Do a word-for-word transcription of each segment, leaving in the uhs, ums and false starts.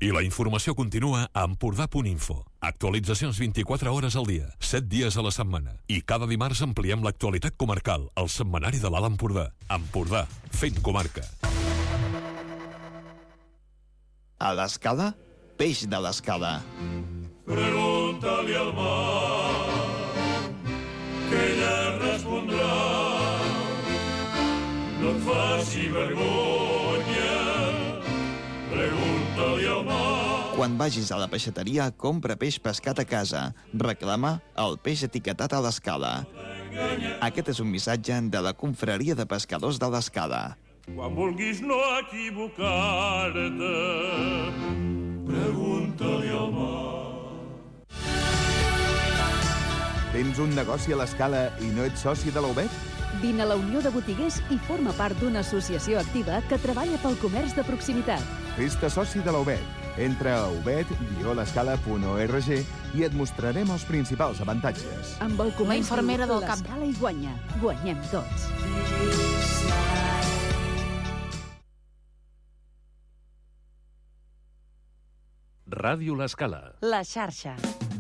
I la informació continua a empordà punt info. Actualitzacions vint-i-quatre hores al dia, set dies a la setmana. I cada dimarts ampliem l'actualitat comarcal al setmanari de l'Alt Empordà. Empordà, fent comarca. A l'Escala, peix de l'Escala. Pregunta-li al mar, que ella respondrà. No et faci vergonya, pregunta-li al mar. Quan vagis a la peixateria, compra peix pescat a casa. Reclama el peix etiquetat a l'Escala. Aquest és un missatge de la Confraria de Pescadors de l'Escala. Quan vulguis no equivocar-te, pregunta-li al mar. Tens un negoci a l'Escala i no ets soci de la U B E T? Vine a la Unió de Botiguers i forma part d'una associació activa que treballa pel comerç de proximitat. Fes-te soci de la U B E T. Entra a u b e t guió l'escala punt org i et mostrarem els principals avantatges. Amb el comerç, la infermera del cap. L'Escala hi guanya. Guanyem tots. Ràdio L'Escala. La xarxa.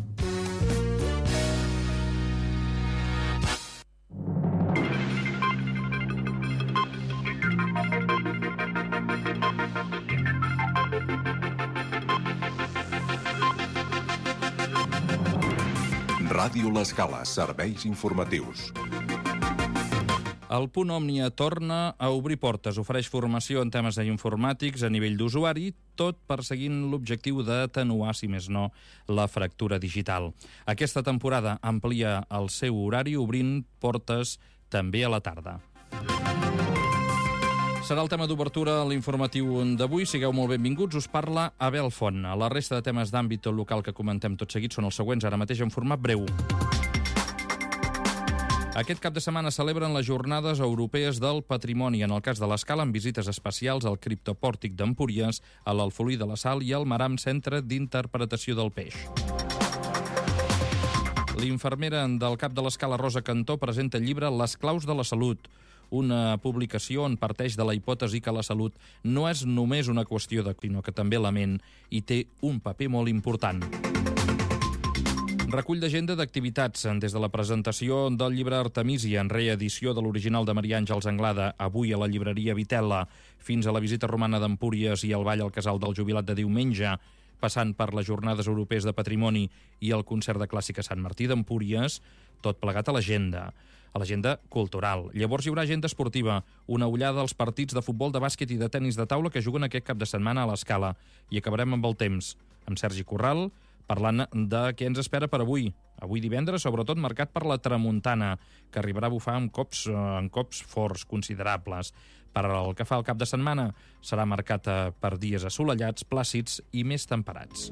Ràdio L'Escala, serveis informatius. El Punt Òmnia torna a obrir portes, ofereix formació en temes informàtics a nivell d'usuari, tot perseguint l'objectiu d'atenuar, si més no, la fractura digital. Aquesta temporada amplia el seu horari obrint portes també a la tarda. Serà el tema d'obertura a l'informatiu d'avui. Sigueu molt benvinguts. Us parla Abel Font. La resta de temes d'àmbit local que comentem tot seguit són els següents, ara mateix en format breu. Aquest cap de setmana celebren les Jornades Europees del Patrimoni, en el cas de l'Escala, amb visites especials al Criptopòrtic d'Empúries, a l'Alfolí de la Sal i al Maram Centre d'Interpretació del Peix. L'infermera del cap de l'Escala, Rosa Cantó, presenta el llibre Les claus de la salut, una publicació on parteix de la hipòtesi que la salut no és només una qüestió de sinó que també la ment hi té un paper molt important. Recull d'agenda d'activitats des de la presentació del llibre Artemisia en reedició de l'original de Maria Àngels Anglada, avui a la llibreria Vitella, fins a la visita romana d'Empúries i el ball al Casal del Jubilat de diumenge, passant per les Jornades Europees de Patrimoni i el concert de clàssica Sant Martí d'Empúries, tot plegat a l'agenda. A l'agenda cultural. Llavors hi haurà agenda esportiva, una ullada als partits de futbol, de bàsquet i de tennis de taula que juguen aquest cap de setmana a l'Escala. I acabarem amb el temps, amb Sergi Corral, parlant de què ens espera per avui. Avui divendres, sobretot marcat per la tramuntana, que arribarà a bufar amb cops, amb cops forts, considerables. Per el que fa al cap de setmana, serà marcat per dies assolellats, plàcids i més temperats.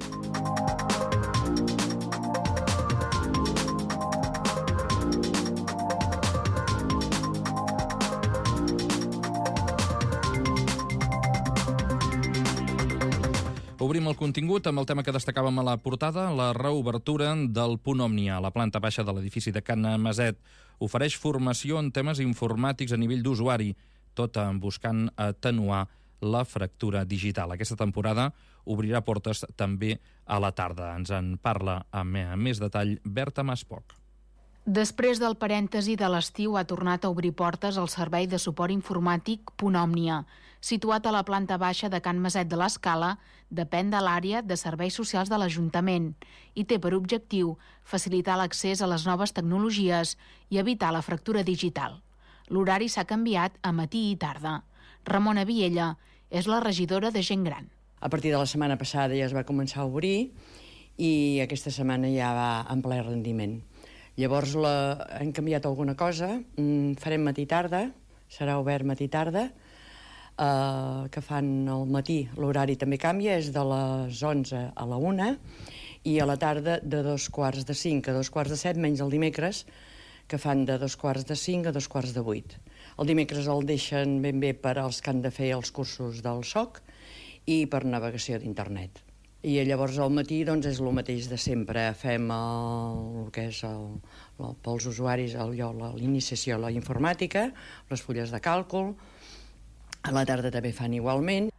Obrim el contingut amb el tema que destacàvem a la portada, la reobertura del Punt Òmnia a la planta baixa de l'edifici de Can Maset. Ofereix formació en temes informàtics a nivell d'usuari, tot buscant atenuar la fractura digital. Aquesta temporada obrirà portes també a la tarda. Ens en parla amb més detall Berta Maspoc. Després del parèntesi de l'estiu ha tornat a obrir portes el servei de suport informàtic Punt Òmnia. Situat a la planta baixa de Can Maset de l'Escala, depèn de l'àrea de serveis socials de l'Ajuntament i té per objectiu facilitar l'accés a les noves tecnologies i evitar la fractura digital. L'horari s'ha canviat a matí i tarda. Ramona Viella és la regidora de Gent Gran. A partir de la setmana passada ja es va començar a obrir i aquesta setmana ja va en ple rendiment. Llavors la, hem canviat alguna cosa, farem matí-tarda, serà obert matí-tarda, eh, que fan al matí, l'horari també canvia, és de les onze a la una, i a la tarda de dos quarts de cinc a dos quarts de set, menys el dimecres, que fan de dos quarts de cinc a dos quarts de vuit. El dimecres el deixen ben bé per als que han de fer els cursos del S O C i per navegació d'internet. I llavors al matí doncs, és el mateix de sempre. Fem el, el que és el, el, pels usuaris l'iniciació a la informàtica, les fulles de càlcul. A la tarda també fan igualment.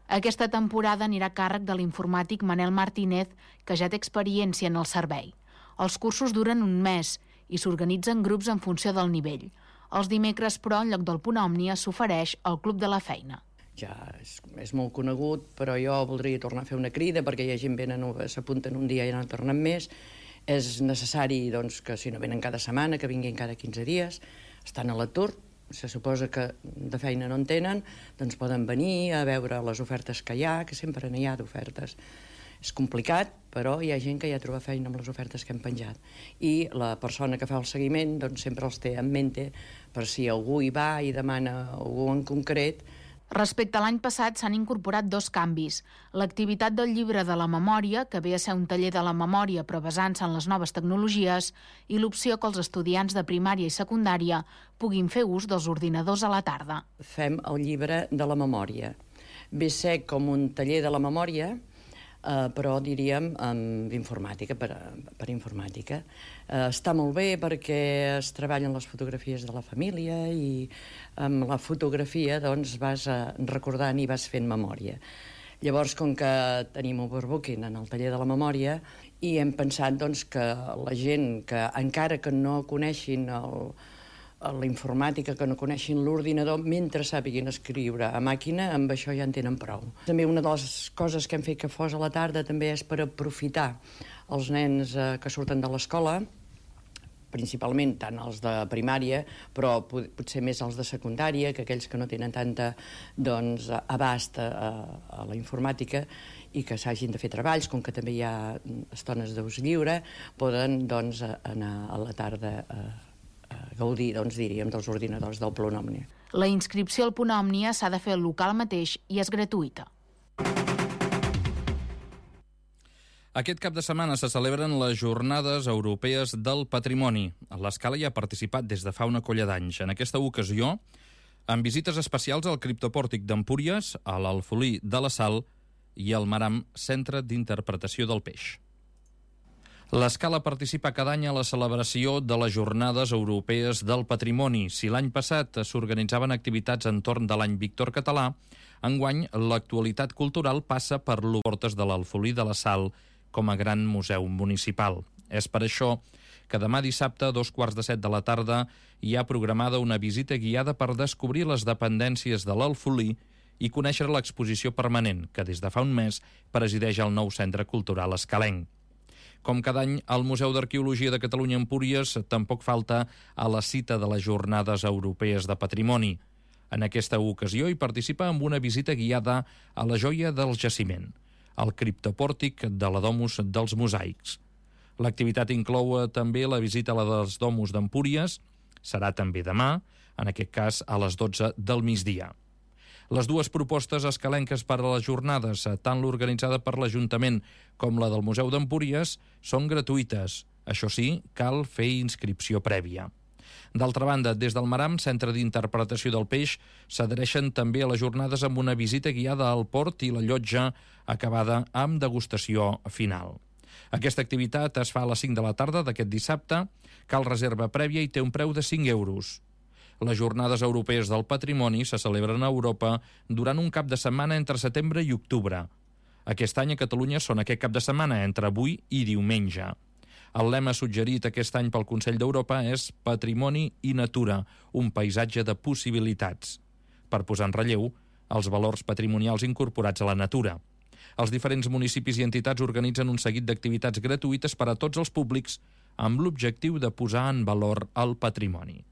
Aquesta temporada anirà a càrrec de l'informàtic Manel Martínez, que ja té experiència en el servei. Els cursos duren un mes i s'organitzen grups en funció del nivell. Els dimecres, però, en lloc del Punt Òmnia, s'ofereix el Club de la Feina. Ja és, és molt conegut, però jo voldria tornar a fer una crida perquè hi ha gent venen, s'apunten un dia i no tornen més. És necessari doncs, que si no venen cada setmana, que vinguin cada quinze dies, estan a l'atur, se suposa que de feina no en tenen, doncs poden venir a veure les ofertes que hi ha, que sempre n'hi ha d'ofertes. És complicat, però hi ha gent que ja troba feina amb les ofertes que hem penjat. I la persona que fa el seguiment doncs, sempre els té en mente per si algú hi va i demana algú en concret. Respecte a l'any passat s'han incorporat dos canvis. L'activitat del llibre de la memòria, que ve a ser un taller de la memòria però basant-se en les noves tecnologies, i l'opció que els estudiants de primària i secundària puguin fer ús dels ordinadors a la tarda. Fem el llibre de la memòria. Ve a ser com un taller de la memòria, Uh, però diríem amb informàtica, per, per informàtica. Uh, està molt bé perquè es treballen les fotografies de la família i amb la fotografia doncs, vas uh, recordant i vas fent memòria. Llavors, com que tenim overbooking en el taller de la memòria i hem pensat doncs, que la gent que encara que no coneixin el la informàtica, que no coneixin l'ordinador, mentre sàpiguin escriure a màquina, amb això ja en tenen prou. També una de les coses que hem fet que fos a la tarda també és per aprofitar els nens eh, que surten de l'escola, principalment tant els de primària, però potser més els de secundària, que aquells que no tenen tanta doncs, abast a, a la informàtica i que s'hagin de fer treballs, com que també hi ha estones d'ús lliure, poden doncs, anar a la tarda a gaudir, doncs, diríem, dels ordinadors del Punt Òmnia. La inscripció al Punt Òmnia s'ha de fer al local mateix i és gratuïta. Aquest cap de setmana se celebren les Jornades Europees del Patrimoni. L'Escala hi ha participat des de fa una colla d'anys. En aquesta ocasió, amb visites especials al Criptopòrtic d'Empúries, a l'Alfolí de la Sal i al Maram, Centre d'Interpretació del Peix. L'Escala participa cada any a la celebració de les Jornades Europees del Patrimoni. Si l'any passat s'organitzaven activitats entorn de l'any Víctor Català, enguany l'actualitat cultural passa per l'Hortes de l'Alfolí de la Sal com a gran museu municipal. És per això que demà dissabte, a dos quarts de set de la tarda, hi ha programada una visita guiada per descobrir les dependències de l'Alfolí i conèixer l'exposició permanent que des de fa un mes presideix el nou Centre Cultural Escalenc. Com cada any, el Museu d'Arqueologia de Catalunya Empúries tampoc falta a la cita de les Jornades Europees de Patrimoni. En aquesta ocasió hi participa amb una visita guiada a la joia del jaciment, el criptopòrtic de la Domus dels Mosaics. L'activitat inclou també la visita a la dels Domus d'Empúries, serà també demà, en aquest cas a les dotze del migdia. Les dues propostes escalenques per a les jornades, tant l'organitzada per l'Ajuntament com la del Museu d'Empúries, són gratuïtes. Això sí, cal fer inscripció prèvia. D'altra banda, des del Maram, Centre d'Interpretació del Peix, s'adhereixen també a les jornades amb una visita guiada al port i la llotja acabada amb degustació final. Aquesta activitat es fa a les cinc de la tarda d'aquest dissabte, cal reserva prèvia i té un preu de cinc euros. Les Jornades Europees del Patrimoni se celebren a Europa durant un cap de setmana entre setembre i octubre. Aquest any a Catalunya són aquest cap de setmana entre avui i diumenge. El lema suggerit aquest any pel Consell d'Europa és Patrimoni i Natura, un paisatge de possibilitats, per posar en relleu els valors patrimonials incorporats a la natura. Els diferents municipis i entitats organitzen un seguit d'activitats gratuïtes per a tots els públics amb l'objectiu de posar en valor el patrimoni.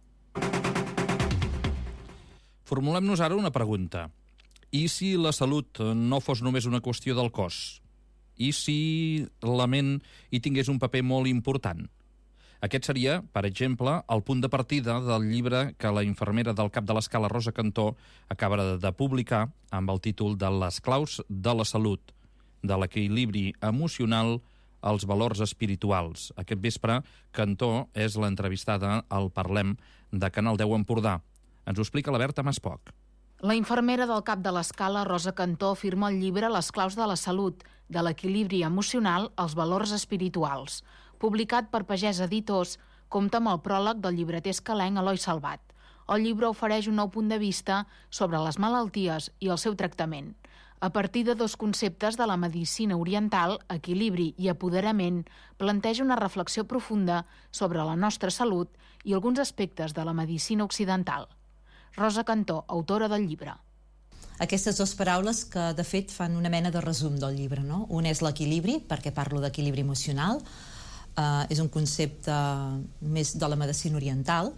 Formulem-nos ara una pregunta. I si la salut no fos només una qüestió del cos? I si la ment hi tingués un paper molt important? Aquest seria, per exemple, el punt de partida del llibre que la infermera del Cap de l'Escala, Rosa Cantó, acaba de publicar amb el títol de Les claus de la salut, de l'equilibri emocional als valors espirituals. Aquest vespre, Cantó és l'entrevistada al Parlem de Canal deu Empordà. Ens ho explica la Berta Maspoc. La infermera del Cap de l'Escala, Rosa Cantó, firma el llibre Les claus de la salut, de l'equilibri emocional als valors espirituals. Publicat per Pagès Editors, compta amb el pròleg del llibreter escalenc Eloi Salvat. El llibre ofereix un nou punt de vista sobre les malalties i el seu tractament. A partir de dos conceptes de la medicina oriental, equilibri i apoderament, planteja una reflexió profunda sobre la nostra salut i alguns aspectes de la medicina occidental. Rosa Cantó, autora del llibre. Aquestes dues paraules que, de fet, fan una mena de resum del llibre, no? Un és l'equilibri, perquè parlo d'equilibri emocional. Uh, és un concepte més de la medicina oriental,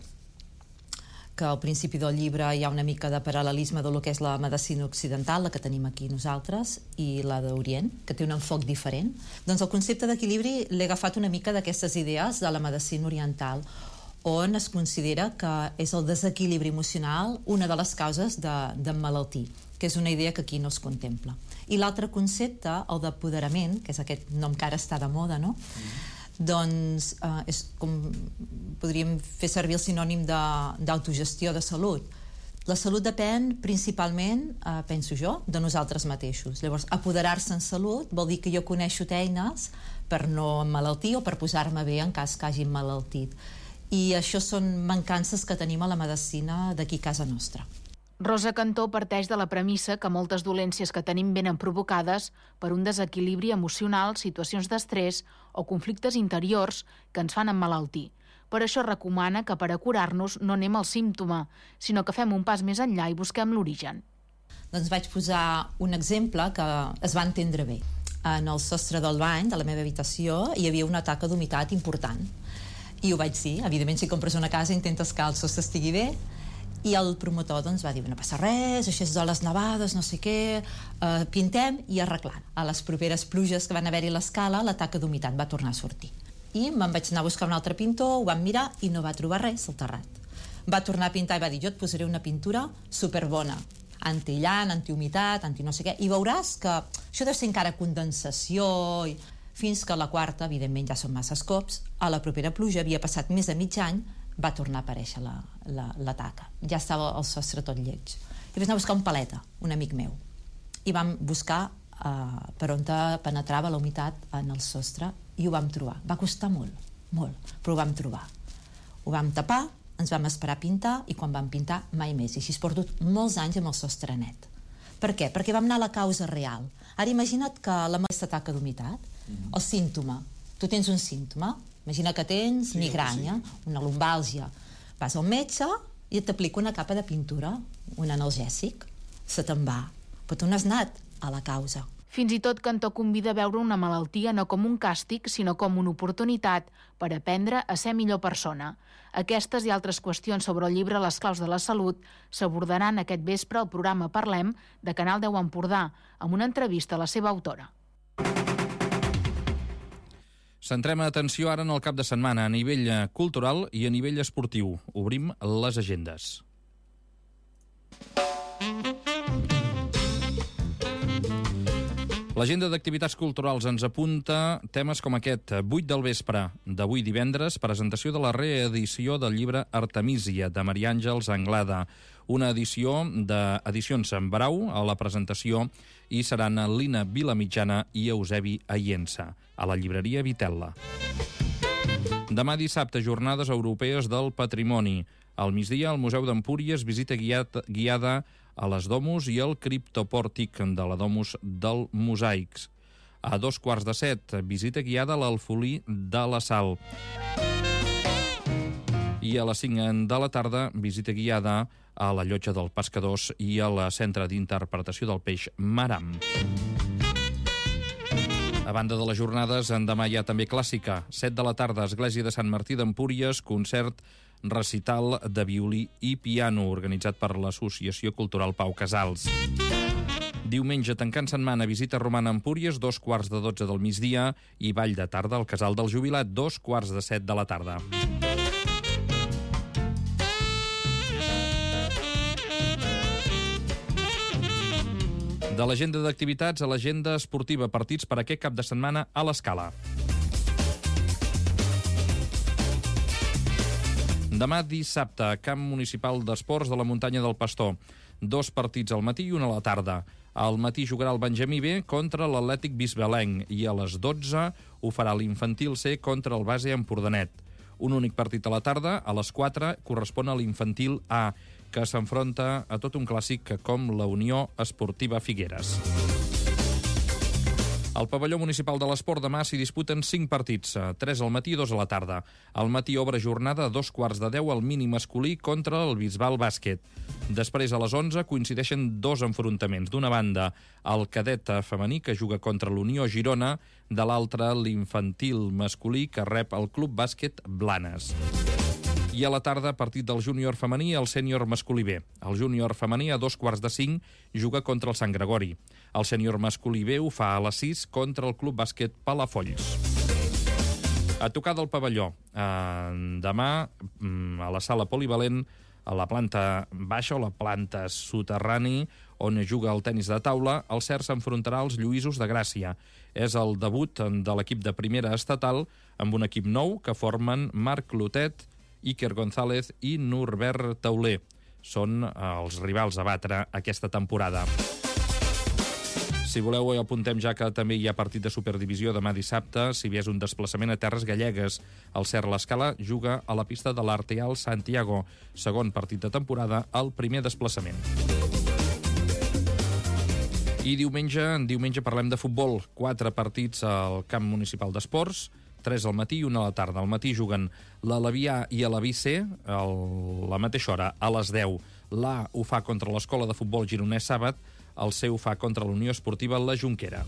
que al principi del llibre hi ha una mica de paral·lelisme del que és la medicina occidental, la que tenim aquí nosaltres, i la d'Orient, que té un enfoc diferent. Doncs el concepte d'equilibri l'he agafat una mica d'aquestes idees de la medicina oriental, on es considera que és el desequilibri emocional una de les causes d'emmalaltir, que és una idea que aquí no es contempla. I l'altre concepte, el d'apoderament, que és aquest nom que ara està de moda, no?, doncs eh, és com podríem fer servir el sinònim d'autogestió de, de salut. La salut depèn principalment, eh, penso jo, de nosaltres mateixos. Llavors, apoderar-se en salut vol dir que jo coneixo eines per no emmalaltir o per posar-me bé en cas que hagi emmalaltit. I això són mancances que tenim a la medicina d'aquí a casa nostra. Rosa Cantó parteix de la premissa que moltes dolències que tenim venen provocades per un desequilibri emocional, situacions d'estrès o conflictes interiors que ens fan emmalaltir. Per això recomana que per a curar-nos no anem al símptoma, sinó que fem un pas més enllà i busquem l'origen. Doncs vaig posar un exemple que es va entendre bé. En el sostre del bany de la meva habitació hi havia una taca d'humitat important. I ho vaig dir, evidentment si compres una casa intentes que el sostre estigui bé, i el promotor doncs, va dir, no passa res, això és de les nevades, no sé què, eh, pintem i arreglant. A les properes pluges que van haver-hi a l'escala, la taca d'humitat va tornar a sortir. I me'n vaig anar a buscar un altre pintor, ho vam mirar i no va trobar res al terrat. Va tornar a pintar i va dir, jo et posaré una pintura superbona, anti-llant, anti-humitat, anti no sé què, i veuràs que això deu ser encara condensació, i... fins que a la quarta, evidentment ja són masses cops, a la propera pluja, havia passat més de mig any, va tornar a aparèixer la, la, la taca. Ja estava el sostre tot lleig. I vaig anar a buscar un paleta, un amic meu, i vam buscar uh, per on penetrava la humitat en el sostre i ho vam trobar. Va costar molt, molt, però ho vam trobar. Ho vam tapar, ens vam esperar a pintar i quan vam pintar mai més. I així es porto molts anys amb el sostre net. Per què? Perquè vam anar a la causa real. Ara imagina't que la aquesta taca d'humitat, mm-hmm. el símptoma, tu tens un símptoma, imagina que tens sí, migranya, sí. una lumbàlgia. Vas al metge i t'aplica una capa de pintura, un analgèsic, se te'n va. Però tu no has anat a la causa. Fins i tot Cantó convida a veure una malaltia no com un càstig, sinó com una oportunitat per aprendre a ser millor persona. Aquestes i altres qüestions sobre el llibre Les claus de la salut s'abordaran aquest vespre al programa Parlem de Canal deu Empordà, amb una entrevista a la seva autora. Centrem atenció ara en el cap de setmana a nivell cultural i a nivell esportiu. Obrim les agendes. L'agenda d'activitats culturals ens apunta temes com aquest. vuit del vespre d'avui divendres, presentació de la reedició del llibre Artemísia, de Maria Àngels Anglada. Una edició d'Edicions en Brau a la presentació i seran Lina Vilamitjana i Eusebi Aiensa, a la llibreria Vitel·la. Demà dissabte, jornades europees del patrimoni. Al migdia, al Museu d'Empúries, visita guiat, guiada a les Domus i el criptopòrtic de la Domus del Mosaics. A dos quarts de set, visita guiada a l'Alfolí de la Sal. I a les cinc de la tarda, visita guiada a la Llotja dels Pescadors i al Centre d'Interpretació del Peix Maram. A banda de les jornades, demà hi ha també clàssica. set de la tarda, Església de Sant Martí d'Empúries, concert recital de violí i piano, organitzat per l'Associació Cultural Pau Casals. Diumenge, tancant setmana, visita romana a Empúries, dos quarts de dotze del migdia, i ball de tarda al Casal del Jubilat, dos quarts de set de la tarda. De l'agenda d'activitats a l'agenda esportiva, partits per aquest cap de setmana a l'Escala. Demà dissabte, Camp Municipal d'Esports de la Muntanya del Pastor. Dos partits al matí i un a la tarda. Al matí jugarà el Benjamí B contra l'Atlètic Bisbelenc i a les dotze ho farà l'Infantil C contra el Base Empordanet. Un únic partit a la tarda, a les quatre, correspon a l'Infantil A, que s'enfronta a tot un clàssic com la Unió Esportiva Figueres. Al pavelló municipal de l'Esport demà s'hi disputen cinc partits, tres al matí i dos a la tarda. Al matí obre jornada a dos quarts de deu al mini masculí contra el Bisbal Bàsquet. Després, a les onze, coincideixen dos enfrontaments. D'una banda, el cadet femení, que juga contra l'Unió Girona, de l'altra, l'infantil masculí, que rep el Club Bàsquet Blanes. I a la tarda, partit del júnior femení al sènior masculí B. El júnior femení a dos quarts de cinc juga contra el Sant Gregori. El sènior masculí B ho fa a les sis contra el Club Bàsquet Palafolls. A tocar del pavelló. Eh, demà, a la sala polivalent, a la planta baixa o la planta soterrani, on juga el tenis de taula, el C E R s'enfrontarà als Lluïsos de Gràcia. És el debut de l'equip de primera estatal amb un equip nou que formen Marc Clotet, Iker González i Norbert Tauler. Són els rivals a batre aquesta temporada. Si voleu, apuntem ja que també hi ha partit de Superdivisió demà dissabte, si bé és un desplaçament a terres gallegues. El C E R l'Escala juga a la pista de l'Arteal Santiago, segon partit de temporada, el primer desplaçament. I diumenge, diumenge parlem de futbol. Quatre partits al camp municipal d'esports, tres al matí i una a la tarda. Al matí juguen l'Alavià i l'Alaví C, a la mateixa hora, a les deu. L'A ho fa contra l'Escola de Futbol Gironès Sàbat, el C ho fa contra la Unió Esportiva La Jonquera.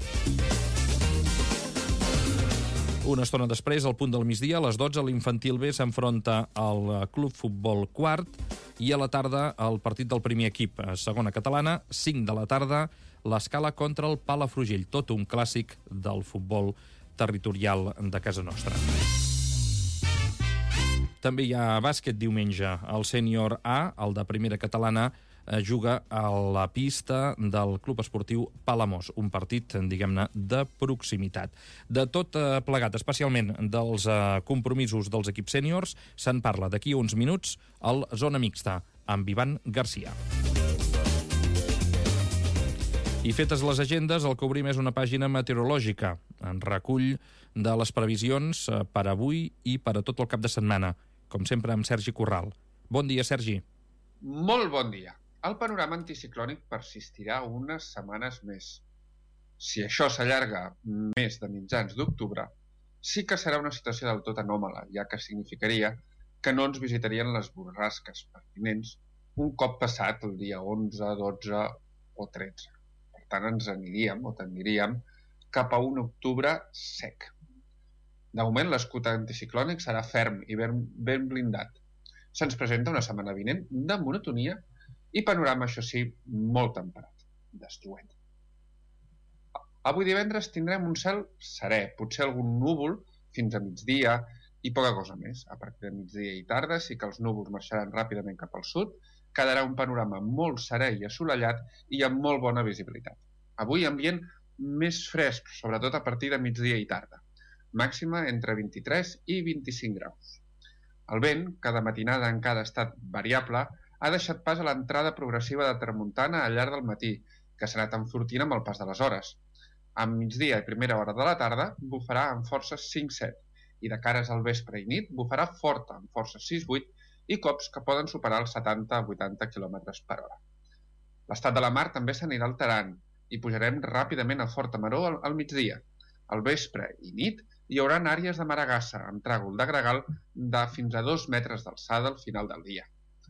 Una estona després, al punt del migdia, a les dotze, l'infantil B s'enfronta al Club Futbol Quart i a la tarda el partit del primer equip, segona catalana, cinc de la tarda, l'Escala contra el Palafrugell, tot un clàssic del futbol territorial de casa nostra. També hi ha bàsquet diumenge. El sènior A, el de primera catalana, juga a la pista del Club Esportiu Palamós, un partit, diguem-ne, de proximitat. De tot plegat, especialment dels compromisos dels equips sèniors, se'n parla d'aquí uns minuts al Zona Mixta, amb Ivan Garcia. I fetes les agendes, el que obrim és una pàgina meteorològica, en recull de les previsions per avui i per a tot el cap de setmana, com sempre amb Sergi Corral. Bon dia, Sergi. Molt bon dia. El panorama anticiclònic persistirà unes setmanes més. Si això s'allarga més de mitjans d'octubre, sí que serà una situació del tot anòmala, ja que significaria que no ens visitarien les borrasques pertinents un cop passat el dia onze, dotze o tretze. Per tant, ens aniríem o tendiríem cap a un octubre sec. De moment, l'escut anticiclònic serà ferm i ben, ben blindat. Se'ns presenta una setmana vinent de monotonia i panorama, això sí, molt temperat, destruent. Avui divendres tindrem un cel serè, potser algun núvol fins a migdia i poca cosa més. A partir de migdia i tarda sí que els núvols marxaran ràpidament cap al sud, quedarà un panorama molt serè i assolellat i amb molt bona visibilitat. Avui ambient més fresc, sobretot a partir de migdia i tarda. Màxima entre vint-i-tres i vint-i-cinc graus. El vent, que de matinada encara ha estat variable, ha deixat pas a l'entrada progressiva de tramuntana al llarg del matí, que s'ha anat enfortint amb el pas de les hores. A migdia i primera hora de la tarda bufarà amb forces cinc set i de cares al vespre i nit bufarà forta amb forces sis vuit i cops que poden superar els setanta a vuitanta quilòmetres per hora. L'estat de la mar també s'anirà alterant i pujarem ràpidament a forta maró al, al migdia. Al vespre i nit hi haurà àrees de maragassa amb tràgol de gregal de fins a dos metres d'alçada al final del dia.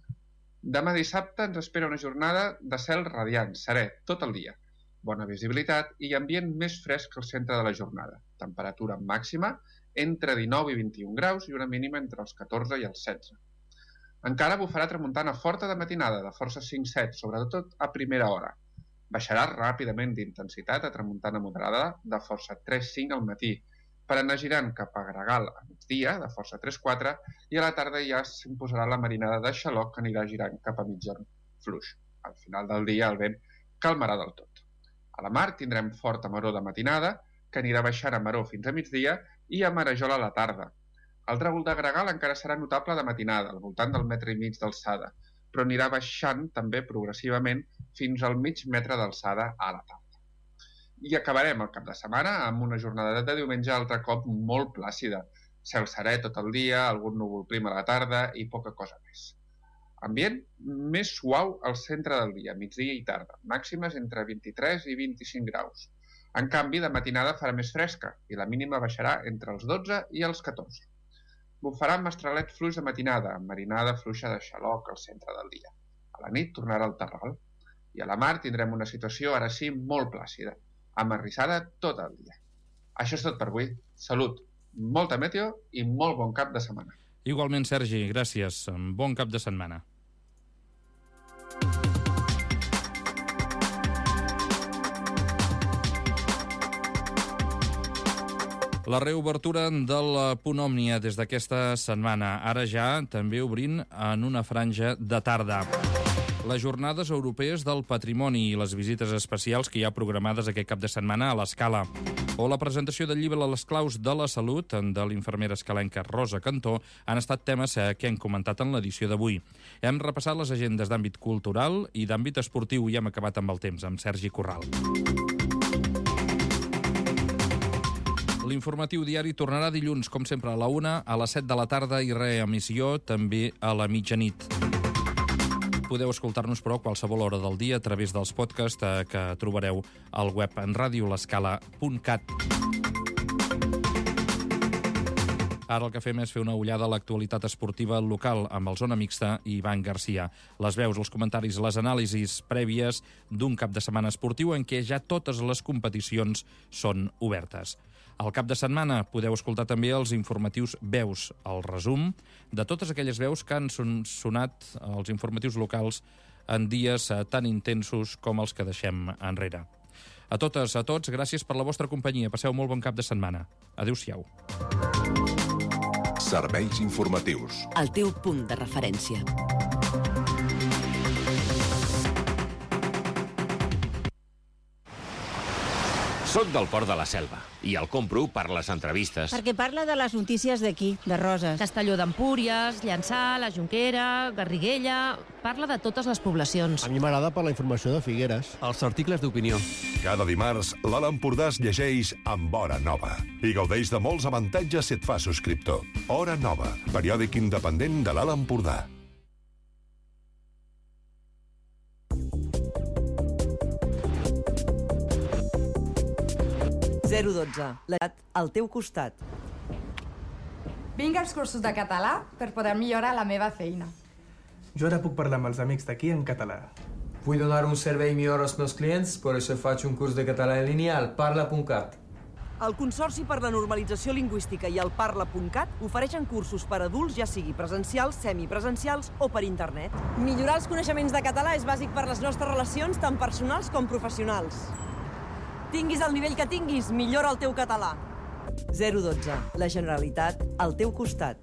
Demà dissabte ens espera una jornada de cel radiant, serè, tot el dia. Bona visibilitat i ambient més fresc al centre de la jornada. Temperatura màxima entre dinou i vint-i-un graus i una mínima entre els catorze i els setze. Encara bufarà tramuntana forta de matinada, de força cinc set, sobretot a primera hora. Baixarà ràpidament d'intensitat a tramuntana moderada, de força tres cinc al matí, per anar girant cap a Gregal a migdia, de força tres quatre, i a la tarda ja s'imposarà la marinada de xaloc que anirà girant cap a mitjan fluix. Al final del dia el vent calmarà del tot. A la mar tindrem forta maror de matinada, que anirà baixant a maror fins a migdia i a marejol a la tarda. El tràgol de gregal encara serà notable de matinada, al voltant del metre i mig d'alçada, però anirà baixant també progressivament fins al mig metre d'alçada a la tarda. I acabarem el cap de setmana amb una jornada de diumenge altre cop molt plàcida. Cel serè tot el dia, algun núvol prim a la tarda i poca cosa més. Ambient més suau al centre del dia, migdia i tarda, màximes entre vint-i-tres i vint-i-cinc graus. En canvi, de matinada farà més fresca i la mínima baixarà entre els dotze i els catorze. Bufarà amb mestralet fluix de matinada, amb marinada fluixa de xaloc al centre del dia. A la nit tornarà el terral. I a la mar tindrem una situació, ara sí, molt plàcida, amb arrissada tot el dia. Això és tot per avui. Salut, molta meteo i molt bon cap de setmana. Igualment, Sergi, gràcies. Bon cap de setmana. La reobertura del Punt Òmnia des d'aquesta setmana. Ara ja també obrint en una franja de tarda. Les jornades europees del patrimoni i les visites especials que hi ha programades aquest cap de setmana a l'Escala. O la presentació del llibre Les claus de la salut de l'infermera escalenca Rosa Cantó han estat temes que hem comentat en l'edició d'avui. Hem repassat les agendes d'àmbit cultural i d'àmbit esportiu i hem acabat amb el temps, amb Sergi Corral. L'informatiu diari tornarà dilluns, com sempre, a la una, a les set de la tarda i reemissió també a la mitjanit. Podeu escoltar-nos, però, a qualsevol hora del dia a través dels podcasts que trobareu al web en radio l'escala punt cat. Ara el que fem és fer una ullada a l'actualitat esportiva local amb el Zona Mixta i Ivan Garcia. Les veus, els comentaris, les anàlisis prèvies d'un cap de setmana esportiu en què ja totes les competicions són obertes. Al cap de setmana podeu escoltar també els informatius Veus, el resum de totes aquelles veus que han sonat als informatius locals en dies tan intensos com els que deixem enrere. A totes, a tots, gràcies per la vostra companyia. Passeu molt bon cap de setmana. Adéu-siau. Serveis informatius. El teu punt de referència. Soc del Port de la Selva i el compro per les entrevistes. Perquè parla de les notícies d'aquí, de Roses. Castelló d'Empúries, Llançà, la Jonquera, Garriguella... Parla de totes les poblacions. A mi m'agrada per la informació de Figueres. Els articles d'opinió. Cada dimarts, l'Alt Empordà es llegeix amb Hora Nova i gaudeix de molts avantatges si et fa subscriptor. Hora Nova, periòdic independent de l'Alt Empordà. zero dotze. Al teu costat. Vinc als cursos de català per poder millorar la meva feina. Jo ara puc parlar amb els amics d'aquí en català. Vull donar un servei millor als meus clients, per això faig un curs de català en línia al parla punt cat. El Consorci per la Normalització Lingüística i el parla punt cat ofereixen cursos per adults, ja sigui presencials, semipresencials o per internet. Millorar els coneixements de català és bàsic per les nostres relacions, tant personals com professionals. Tinguis el nivell que tinguis, millora el teu català. zero dotze. La Generalitat al teu costat.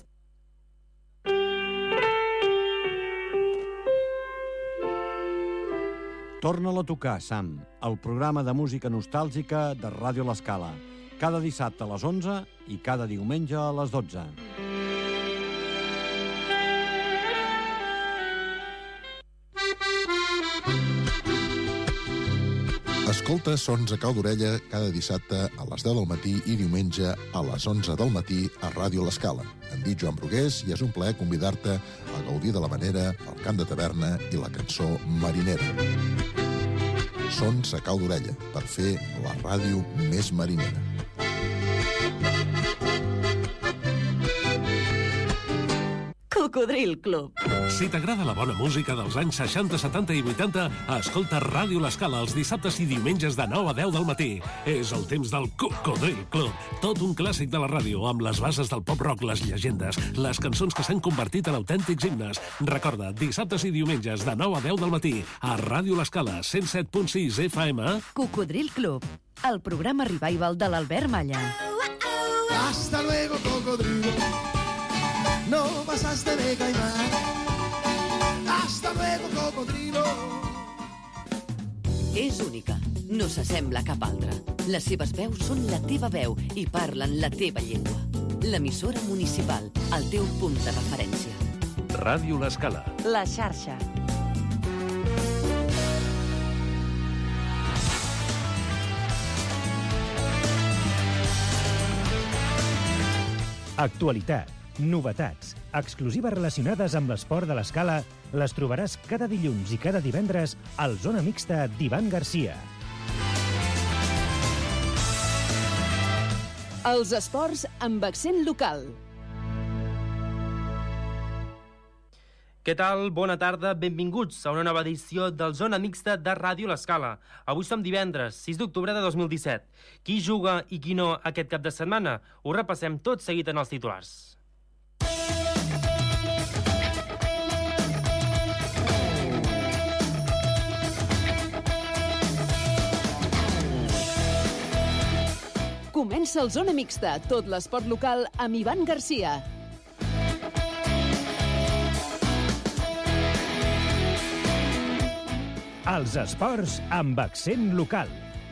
Torna-la a tocar, Sam, el programa de música nostàlgica de Ràdio L'Escala. Cada dissabte a les onze i cada diumenge a les dotze. Escolta Sons a cau d'orella cada dissabte a les deu del matí i diumenge a les onze del matí a Ràdio L'Escala. Em dic Joan Brugués i és un plaer convidar-te a gaudir de la manera, el cant de taverna i la cançó marinera. Sons a cau d'orella, per fer la ràdio més marinera. Cocodril Club. Si t'agrada la bona música dels anys seixanta, setanta i vuitanta, escolta Ràdio L'Escala els dissabtes i diumenges de nou a deu del matí. És el temps del Cocodril Club. Tot un clàssic de la ràdio, amb les bases del pop-rock, les llegendes, les cançons que s'han convertit en autèntics himnes. Recorda, dissabtes i diumenges de nou a deu del matí, a Ràdio L'Escala, cent set punt sis F M. Cocodril Club, el programa revival de l'Albert Malla. Hasta luego, cocodrilo. No pasaste de caimán. Hasta luego, cocodrilo. És única, no s'assembla a cap altra. Les seves veus són la teva veu i parlen la teva llengua. L'emissora municipal, el teu punt de referència. Ràdio L'Escala. La xarxa. Actualitat, novetats, exclusives relacionades amb l'esport de l'Escala les trobaràs cada dilluns i cada divendres al Zona Mixta d'Ivan Garcia. Els esports amb accent local. Què tal? Bona tarda, benvinguts a una nova edició del Zona Mixta de Ràdio L'Escala. Avui som divendres, sis d'octubre de dos mil disset. Qui juga i qui no aquest cap de setmana? Ho repassem tot seguit en els titulars. Comença el Zona Mixta, tot l'esport local amb Ivan Garcia. Els esports amb accent local.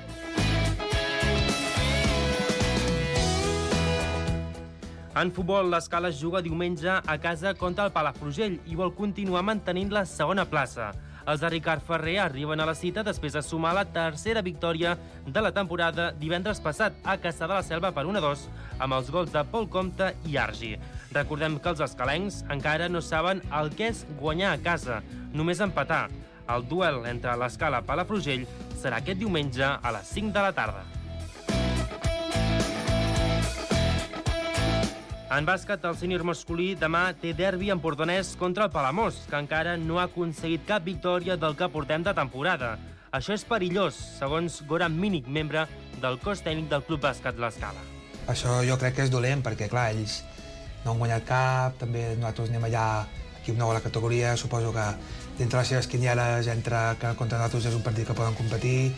En futbol, l'Escala juga diumenge a casa contra el Palafrugell i vol continuar mantenint la segona plaça. Els de Ricard Ferrer arriben a la cita després de sumar la tercera victòria de la temporada divendres passat a Cassà de la Selva per un a dos amb els gols de Pol Comte i Argi. Recordem que els escalencs encara no saben el que és guanyar a casa, només empatar. El duel entre l'Escala i Palafrugell serà aquest diumenge a les cinc de la tarda. En bàsquet, el sènior masculí demà té derbi empordanès contra el Palamós, que encara no ha aconseguit cap victòria del que portem de temporada. Això és perillós, segons Goran Mínic, membre del cos tècnic del Club Bàsquet L'Escala. Això jo crec que és dolent, perquè clar, ells no han guanyat cap, també nosaltres anem allà, equip nou a la categoria, suposo que dintre les seves quinieles entra que contra nosaltres és un partit que poden competir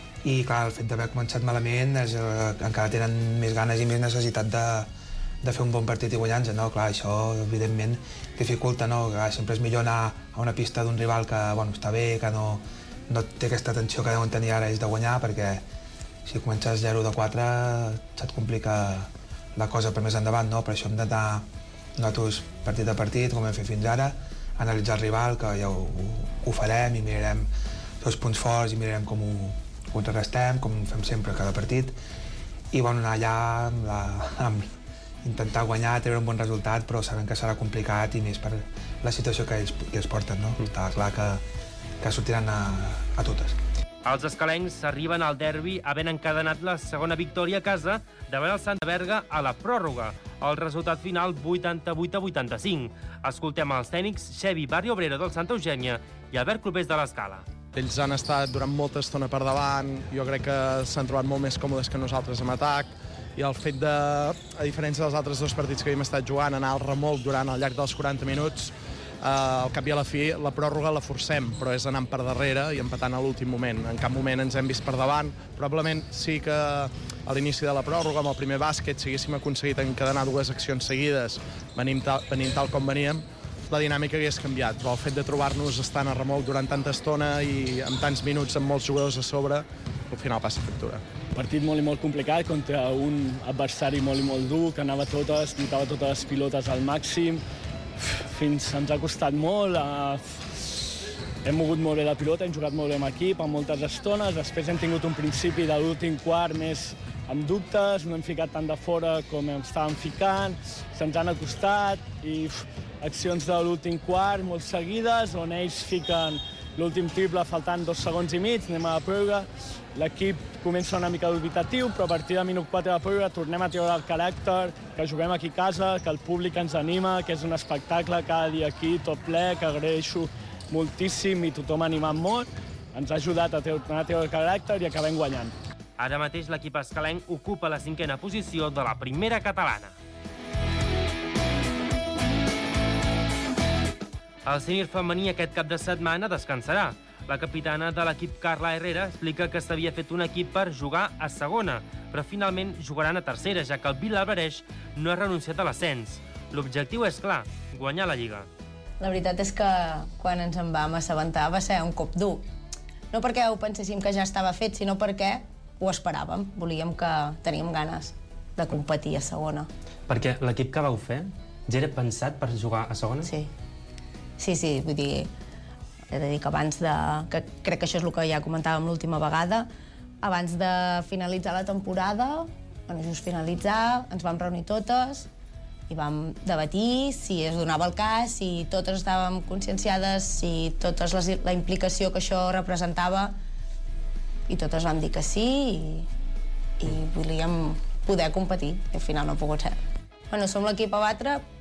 i clar, el fet d'haver començat malament és, eh, encara tenen més ganes i més necessitat de, de fer un bon partit i guanyar-nos, no? Clar, això evidentment dificulta, no? Clar, sempre és millor anar a una pista d'un rival que bueno, està bé, que no, no té aquesta tensió que deuen tenir ara ells de guanyar, perquè si comences zero de quatre se't complica la cosa per més endavant, no? Per això hem d'anar nosaltres partit a partit, com hem fet fins ara, analitzar el rival, que ja ho, ho farem i mirarem els punts forts i mirarem com ho contrarrestem, com fem sempre cada partit, i bueno, anar allà amb la, amb intentar guanyar, treure un bon resultat, però sabem que serà complicat i més per la situació que ells, que ells porten, no? Està clar que, que sortiran a, a totes. Els escalencs arriben al derbi havent encadenat la segona victòria a casa davant el Santa Berga a la pròrroga. El resultat final vuitanta-vuit a vuitanta-cinc. Escoltem els tècnics Xevi Barrio Obrero del Santa Eugènia i Albert Clopés de l'Escala. Ells han estat durant molta estona per davant, jo crec que s'han trobat molt més còmodes que nosaltres en atac, i el fet de, a diferència dels altres dos partits que havíem estat jugant, anar al remolc durant al llarg dels quaranta minuts, eh, al cap i a la fi la pròrroga la forcem, però és anant per darrere i empatant a l'últim moment. En cap moment ens hem vist per davant. Probablement sí que a l'inici de la pròrroga, amb el primer bàsquet, si haguéssim aconseguit encadenar dues accions seguides, venint tal, venint tal com veníem, la dinàmica hagués canviat, però el fet de trobar-nos estant a remolc durant tanta estona i amb tants minuts amb molts jugadors a sobre, al final passa factura. Partit molt i molt complicat contra un adversari molt i molt dur, que anava totes, lluitava totes les pilotes al màxim, fins ens ha costat molt, uh, hem mogut molt bé la pilota, hem jugat molt bé amb equip, amb moltes estones, després hem tingut un principi de l'últim quart més amb dubtes, no hem ficat tant de fora com estàvem ficant, se'ns han acostat i uf, accions de l'últim quart molt seguides, on ells fiquen l'últim triple faltant dos segons i mig, anem a la pròrroga, l'equip comença una mica dubitatiu, però a partir de minut quatre de la pròrroga tornem a treure el caràcter, que juguem aquí a casa, que el públic ens anima, que és un espectacle cada dia aquí, tot ple, que agraeixo moltíssim i tothom ha animat molt, ens ha ajudat a tornar a treure el caràcter i acabem guanyant. Ara mateix l'equip escalenc ocupa la cinquena posició de la primera catalana. El sènior femení aquest cap de setmana descansarà. La capitana de l'equip, Carla Herrera, explica que s'havia fet un equip per jugar a segona, però finalment jugaran a tercera, ja que el Vilabereix no ha renunciat a l'ascens. L'objectiu és clar, guanyar la Lliga. La veritat és que quan ens en vam assabentar va ser un cop dur. No perquè ho penséssim que ja estava fet, sinó perquè ho esperàvem. Volíem que teníem ganes de competir a segona. Perquè l'equip que vau fer ja era pensat per jugar a segona? Sí. Sí, sí, vull dir, he de dir que abans de... que crec que això és el que ja comentàvem l'última vegada, abans de finalitzar la temporada, bueno, just finalitzar, ens vam reunir totes i vam debatir si es donava el cas, si totes estàvem conscienciades, si totes les, la implicació que això representava, i totes vam dir que sí, i, i volíem poder competir, i al final no ha pogut ser. Bueno, som l'equip a batre